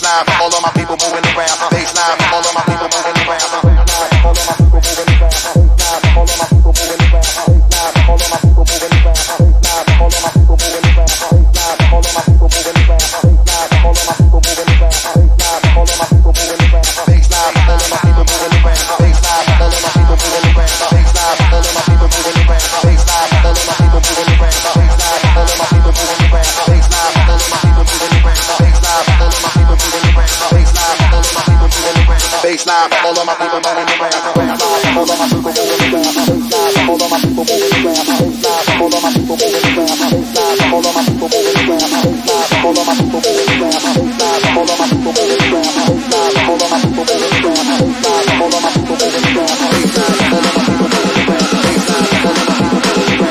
Baseline for all of my people moving around. Baseline for all of my people moving around. Baseline for all of my people moving around. Baseline for all of my people moving around. Baseline for all of my people moving around. Baseline for all of my people moving around. Baseline for all of my people moving around. Baseline for all of my people moving around. Baseline for all of my people moving around. Baseline for all of my people moving around. Baseline for all of my people moving around. Baseline for all of my people moving around. Baseline for all of my people moving around. Baseline for all of my people moving around. Baseline for all of my people moving around. Baseline for all of my people moving around. Baseline for all of my people moving around. Baseline for all of my people moving around. Baseline for all of my people moving around. Baseline for all of my people moving around. Baseline for all of my people moving around. Baseline for all of my people moving around. Baseline for all of my people moving around. Baseline for all of my people moving around. Baseline for all of my people moving around. Baseline for all of my people moving around. Baseline for all of my people moving around. Baseline for all of my people moving around.